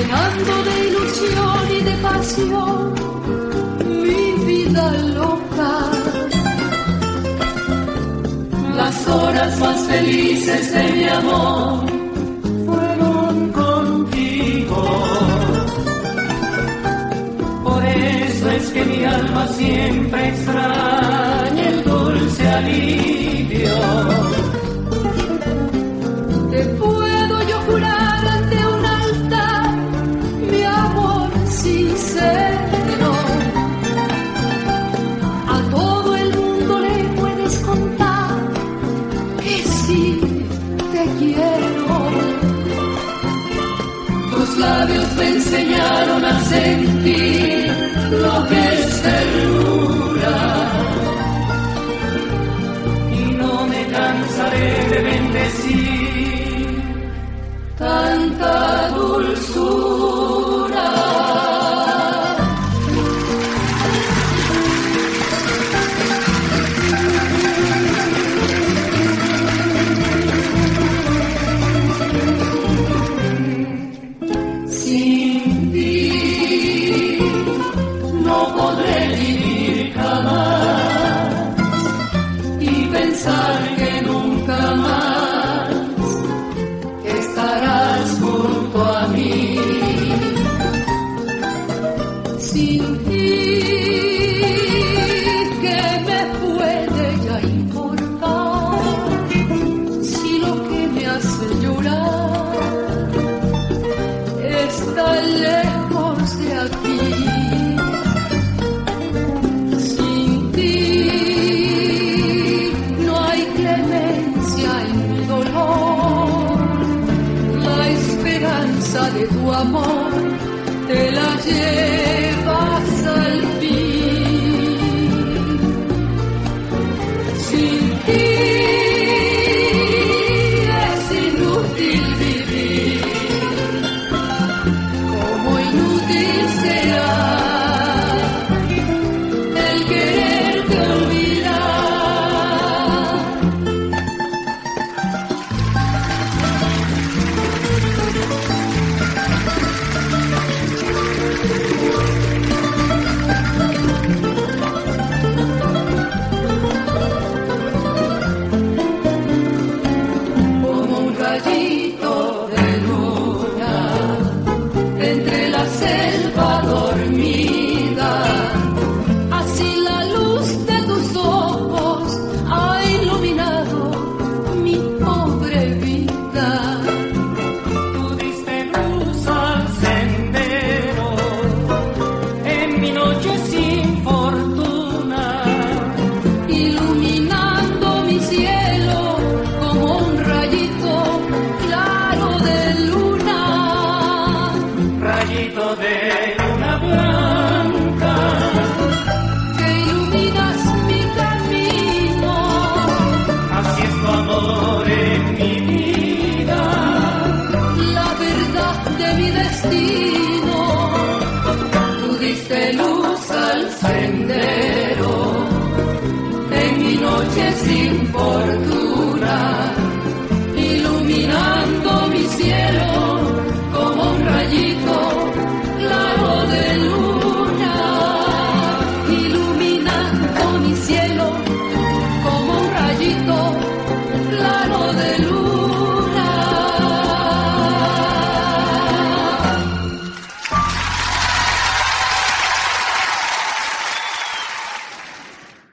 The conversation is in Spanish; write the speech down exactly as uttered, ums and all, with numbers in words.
llenando de ilusión y de pasión mi vida loca. Las horas más felices de mi amor fueron contigo. Por eso es que mi alma siempre extraña el dulce alivio. Te puedo yo jurar ante un altar mi amor sincero. A todo el mundo le puedes contar que sí te quiero. Tus labios me enseñaron a sentir lo que es ternura. Y no me cansaré de bendecir tanta dulzura. Sin ti no podré vivir jamás y pensar que nunca más estarás junto a mí. Sin ti, ¿qué me puede ya importar? Si lo que me hace llorar está lejos de aquí. Sin ti no hay clemencia en mi dolor. La esperanza de tu amor te la llevo